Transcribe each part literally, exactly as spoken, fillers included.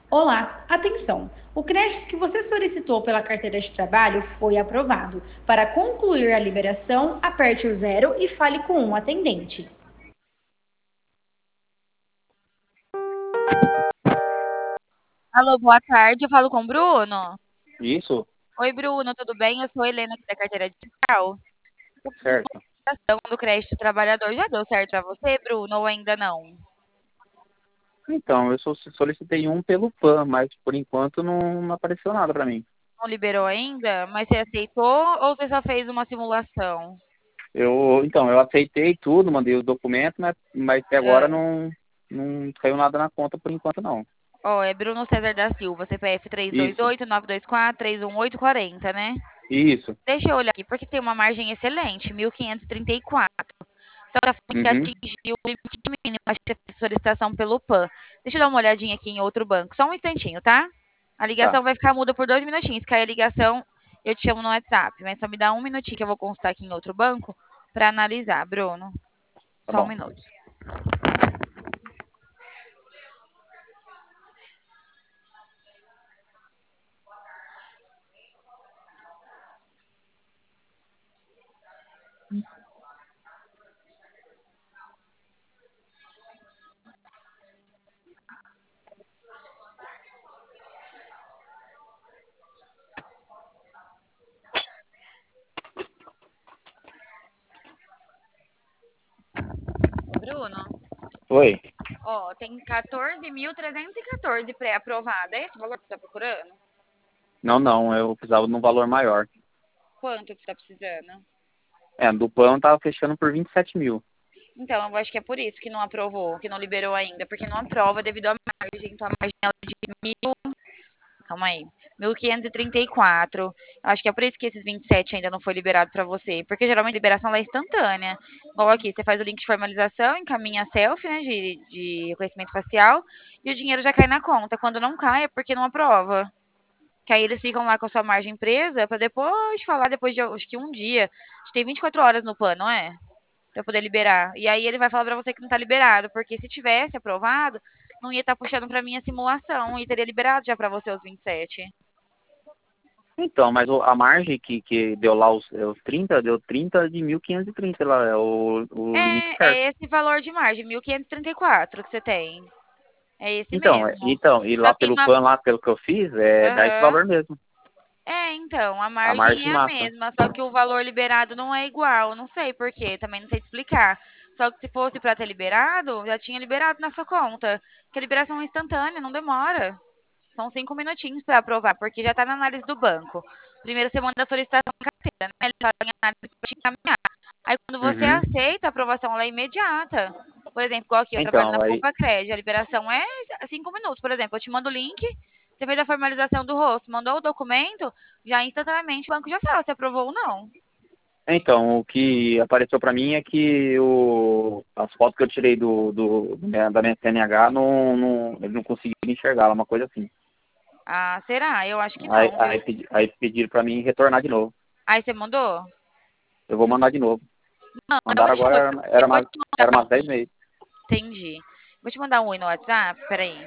Olá, atenção! O crédito que você solicitou pela carteira de trabalho foi aprovado. Para concluir a liberação, aperte o zero e fale com um atendente. Alô, boa tarde. Eu falo com o Bruno. Isso, Oi, Bruno, tudo bem? Eu sou a Helena aqui da carteira digital. Eu fiz uma certo. solicitação do crédito trabalhador. Já deu certo para você, Bruno, ou ainda não? Então, eu só solicitei um pelo P A N, mas por enquanto não, não apareceu nada para mim. Não liberou ainda? Mas você aceitou ou você só fez uma simulação? Eu, então, eu aceitei tudo, mandei os documentos, mas, mas até agora Ah, não, não caiu nada na conta por enquanto não. ó, é Bruno César da Silva, C P F três dois Isso, oito, nove dois quatro, três um oito quatro zero, né? isso. Deixa eu olhar aqui, porque tem uma margem excelente, mil quinhentos e trinta e quatro. Só que a fonte Uhum, atingiu o limite mínimo, acho que é solicitação pelo P A N. Deixa eu dar uma olhadinha aqui em outro banco. Só um instantinho, tá? A tá, ligação vai ficar muda por dois minutinhos. Se cair a ligação, eu te chamo no WhatsApp. Mas só me dá um minutinho que eu vou consultar aqui em outro banco para analisar, Bruno. tá Só um bom. minuto. Bruno, Oi. ó, tem quatorze mil trezentos e quatorze pré-aprovado. É esse o valor que você está procurando? Não, não, eu precisava de um valor maior. Quanto que você está precisando? É, do P A N tava fechando por vinte e sete mil. Então, eu acho que é por isso que não aprovou, que não liberou ainda, porque não aprova devido à margem. Então, a margem é de mil, calma aí, mil quinhentos e trinta e quatro. Eu acho que é por isso que esses vinte e sete ainda não foi liberado para você, porque geralmente a liberação lá é instantânea. Igual aqui, você faz o link de formalização, encaminha a selfie, né, de, de reconhecimento facial, e o dinheiro já cai na conta. Quando não cai, é porque não aprova. Que aí eles ficam lá com a sua margem presa para depois falar, depois de acho que um dia. A gente tem vinte e quatro horas no plano, não é? Pra poder liberar. E aí ele vai falar pra você que não tá liberado, porque se tivesse aprovado, não ia estar puxando pra mim a simulação e teria liberado já pra você os vinte e sete. Então, mas o- a margem que, que deu lá os, é os trinta, deu trinta de mil quinhentos e trinta lá, é o, o limite certo. É, é esse valor de margem, mil quinhentos e trinta e quatro que você tem. É esse Então, é- mesmo. então, e Só lá que pelo uma. P A N, lá pelo que eu fiz, é, dá esse Aham. valor mesmo, É, então, a a margem margem é a máxima. mesma, só que o valor liberado não é igual. Não sei por quê, também não sei te explicar. Só que se fosse pra ter liberado, já tinha liberado na sua conta. Porque a liberação é instantânea, não demora. São cinco minutinhos para aprovar, porque já está na análise do banco. Primeiro você manda a solicitação de carteira, né? Ele fala em análise para te encaminhar. Aí quando você Uhum. aceita, a aprovação ela é imediata. Por exemplo, igual aqui, eu trabalho na Então, aí, Poupa Cred, a liberação é cinco minutos. Por exemplo, eu te mando o link, você fez a formalização do rosto, mandou o documento, já instantaneamente o banco já fala se aprovou ou não. então, o que apareceu para mim é que o, as fotos que eu tirei do, do, do minha- da minha C N H, não, não, eles não conseguiram enxergar, uma coisa assim. Ah, será? Eu acho que Aí, não, aí, viu? pedi- aí pediram para mim retornar de novo. Aí você mandou? Eu vou mandar de novo. Não, eu vou Mandaram te, agora, era, eu era vou umas, te era mandar umas um. dez meses. Entendi. Vou te mandar um oi no WhatsApp, peraí.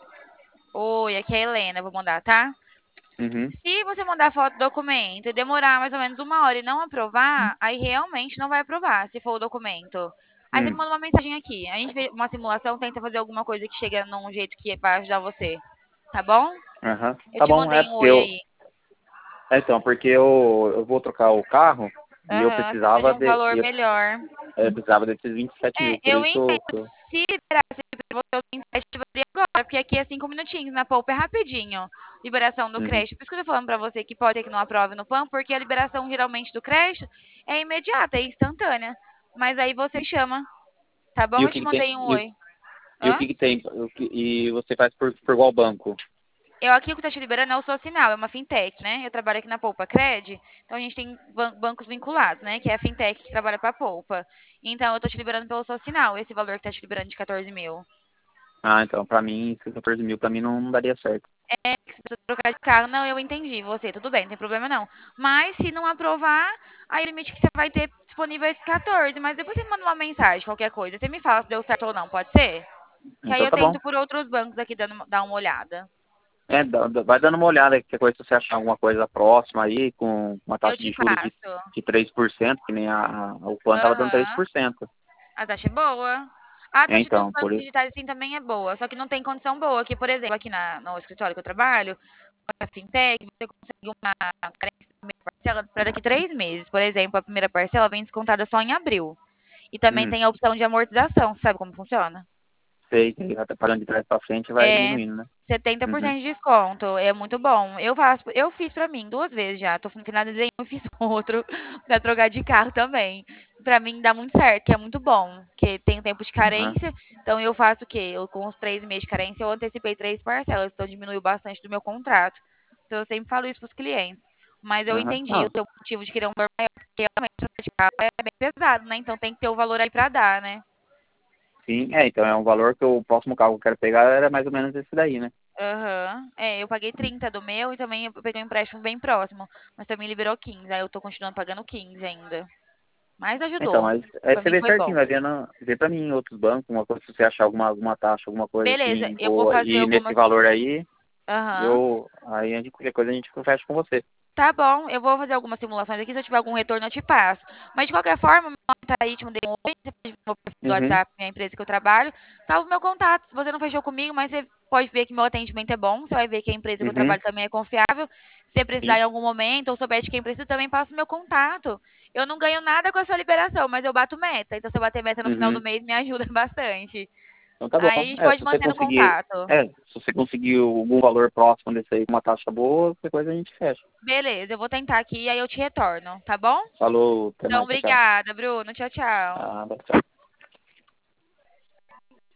Oi, aqui é a Helena, vou mandar, tá? Uhum, Se você mandar foto do documento e demorar mais ou menos uma hora e não aprovar, aí realmente não vai aprovar, se for o documento. Aí você me hum, manda uma mensagem aqui. A gente vê uma simulação, tenta fazer alguma coisa que chega num jeito que vai ajudar você. Tá bom? aham. Eu Tá te bom, é mandei um porque oi eu, aí. é, então, porque eu, eu vou trocar o carro e eu Aham, você precisa de precisava um de, valor eu, melhor. eu precisava desses vinte e sete É, mil, por eu isso que eu, entendo. que eu- Se liberasse pra você os vinte e sete, eu faria agora, porque aqui é cinco minutinhos, na poupa é rapidinho. Liberação do uhum. crédito. Por isso que eu tô falando pra você que pode ser que não aprove no P A N, porque a liberação geralmente do crédito é imediata, é instantânea. Mas aí você chama, tá bom? E o Eu que te que tem, mandei um e, o- oi. e o Hã? que que tem, o que- e você faz por, por qual banco? Eu aqui o que tá te liberando é o Socinal, é uma fintech, né? Eu trabalho aqui na Poupa Cred, então a gente tem ban- bancos vinculados, né? Que é a fintech que trabalha pra Poupa. Então eu tô te liberando pelo Socinal, esse valor que tá te liberando de quatorze mil. Ah, então, pra mim, esses quatorze mil pra mim não, não daria certo. Que você precisa trocar de carro. Não, eu entendi você, tudo bem, não tem problema não. Mas se não aprovar, aí o limite que você vai ter disponível é esse quatorze. Mas depois você me manda uma mensagem, qualquer coisa. Você me fala se deu certo ou não, pode ser? Que aí Então eu tá bom. tento por outros bancos aqui dando, dar uma olhada. É, dá- dá- vai dando uma olhada, que coisa se você achar alguma coisa próxima aí, com uma Eu taxa te de juros de, passo. de três por cento, que nem a, a, o plano tava dando três Aham. por cento. A taxa é boa. A taxa dos Então, por bancos isso. digitais, assim, também é boa. Só que não tem condição boa. Que, por exemplo, aqui na, no escritório que eu trabalho, a fintech, você consegue uma carência da primeira parcela para daqui três meses. Por exemplo, a primeira parcela vem descontada só em abril. E também Hum, tem a opção de amortização. Sabe como funciona? sei, que já tá parando de trás pra frente e vai É diminuindo, né? setenta por Uhum. cento de desconto. É muito bom. Eu faço, eu fiz pra mim duas vezes já. Tô finalizei um e fiz outro pra trocar de carro também. Pra mim dá muito certo, que é muito bom. Que tem tempo de Aham, carência. Então eu faço o quê? Eu, com os três meses de carência, eu antecipei três parcelas. Então diminuiu bastante do meu contrato. Então eu sempre falo isso pros clientes. Mas eu aham. entendi o Não, seu motivo de querer um valor maior, porque realmente trocar de carro é bem pesado, né? Então tem que ter o valor aí pra dar, né? sim, é, então é um valor que o próximo carro que eu quero pegar era mais ou menos esse daí, né? Aham. É, eu paguei trinta do meu e também eu peguei um empréstimo bem próximo. Mas também liberou quinze. Aí eu tô continuando pagando quinze ainda. Mas Então, ajudou. mas aí Pra você mim vê foi certinho, bom. vai vendo, vê pra mim em outros bancos, uma coisa, se você achar alguma, alguma taxa, alguma coisa Beleza, assim, eu vou boa, fazer e nesse algumas. valor aí, Aham. eu, aí a gente, qualquer coisa a gente fecha com você. Tá bom, eu vou fazer algumas simulações aqui. Se eu tiver algum retorno, eu te passo. Mas de qualquer forma, meu nome tá aí, te mandei um oi. Você pode ver meu perfil do Uhum, WhatsApp, minha empresa que eu trabalho. Salva o meu contato. Se você não fechou comigo, mas você pode ver que meu atendimento é bom. Você vai ver que a empresa que eu uhum, trabalho também é confiável. Se você precisar sim, em algum momento ou souber de quem precisa, também passa o meu contato. Eu não ganho nada com a sua liberação, mas eu bato meta. Então, se eu bater meta no final do uhum. mês, me ajuda bastante. Então tá bom. Aí a gente É, pode se você manter no conseguir, contato. é, se você conseguir algum valor próximo desse aí com uma taxa boa, qualquer coisa a gente fecha. Beleza, eu vou tentar aqui e aí eu te retorno, tá bom? Falou, até Então, mais, tchau, tchau. obrigada, Bruno. Tchau, tchau. Ah, tchau.